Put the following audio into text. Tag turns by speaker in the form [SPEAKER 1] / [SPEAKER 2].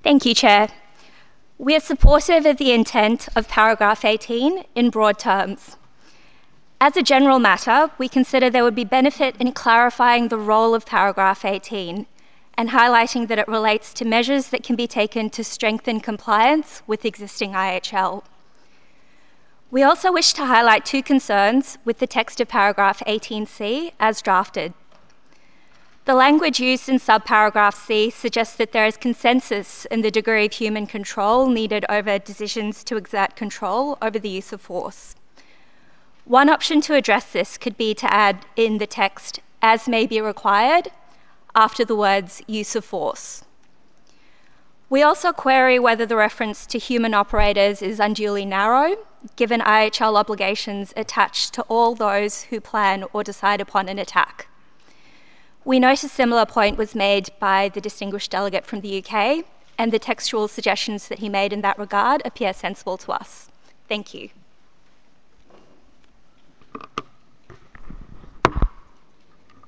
[SPEAKER 1] Thank you, Chair. We are supportive of the intent of paragraph 18 in broad terms. As a general matter, we consider there would be benefit in clarifying the role of paragraph 18 and highlighting that it relates to measures that can be taken to strengthen compliance with existing IHL. We also wish to highlight two concerns with the text of paragraph 18C as drafted. The language used in subparagraph C suggests that there is consensus in the degree of human control needed over decisions to exert control over the use of force. One option to address this could be to add in the text, "as may be required," after the words "use of force." We also query whether the reference to human operators is unduly narrow, given IHL obligations attached to all those who plan or decide upon an attack. We note a similar point was made by the distinguished delegate from the UK, and the textual suggestions that he made in that regard appear sensible to us. Thank you.